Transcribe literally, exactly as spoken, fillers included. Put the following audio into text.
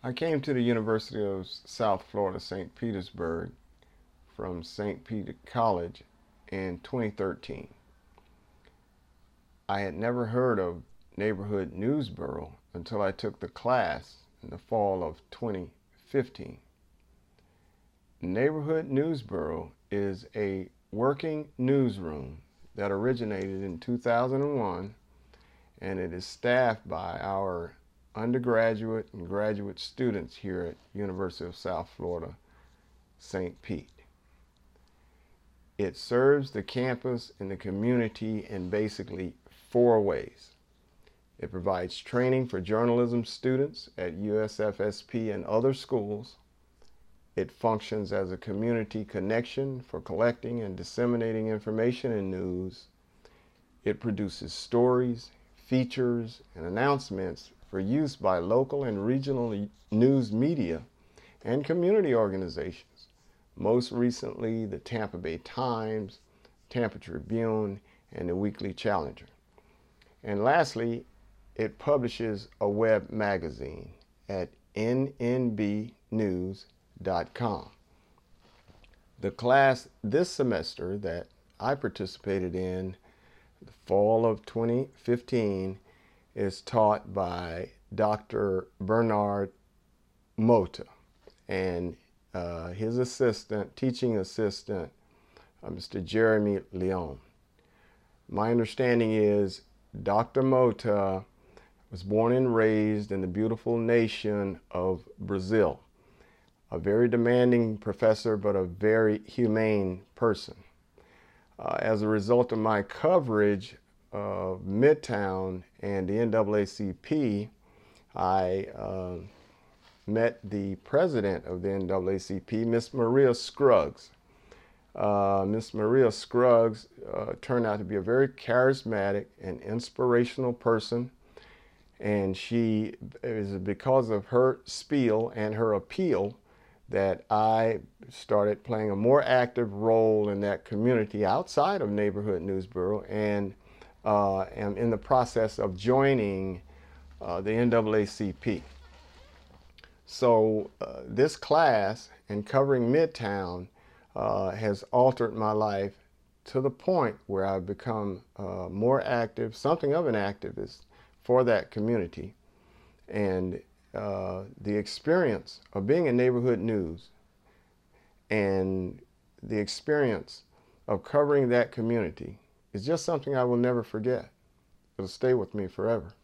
I came to the University of South Florida, Saint Petersburg, from Saint Peter College in twenty thirteen. I had never heard of Neighborhood News Bureau until I took the class in the fall of twenty fifteen. Neighborhood News Bureau is a working newsroom that originated in two thousand one, and it is staffed by our undergraduate and graduate students here at University of South Florida, Saint Pete. It serves the campus and the community in basically four ways. It provides training for journalism students at U S F S P and other schools. It functions as a community connection for collecting and disseminating information and news. It produces stories, features, and announcements for use by local and regional news media and community organizations, most recently the Tampa Bay Times, Tampa Tribune, and the Weekly Challenger. And lastly, it publishes a web magazine at N N B news dot com. The class this semester that I participated in the fall of twenty fifteen is taught by Doctor Bernard Mota and uh, his assistant, teaching assistant, uh, Mister Jeremy Leon. My understanding is Doctor Mota was born and raised in the beautiful nation of Brazil. A very demanding professor, but a very humane person. Uh, as a result of my coverage of Midtown and the N double A C P, I uh, met the president of the N double A C P, Miss Maria Scruggs. Uh, Miss Maria Scruggs uh, turned out to be a very charismatic and inspirational person, and she, it was because of her spiel and her appeal that I started playing a more active role in that community outside of Neighborhood News Bureau, and uh, am in the process of joining uh, the N double A C P. So uh, this class and covering Midtown uh, has altered my life to the point where I've become uh, more active, something of an activist for that community. And uh, the experience of being in neighborhood news and the experience of covering that community is just something I will never forget. It'll stay with me forever.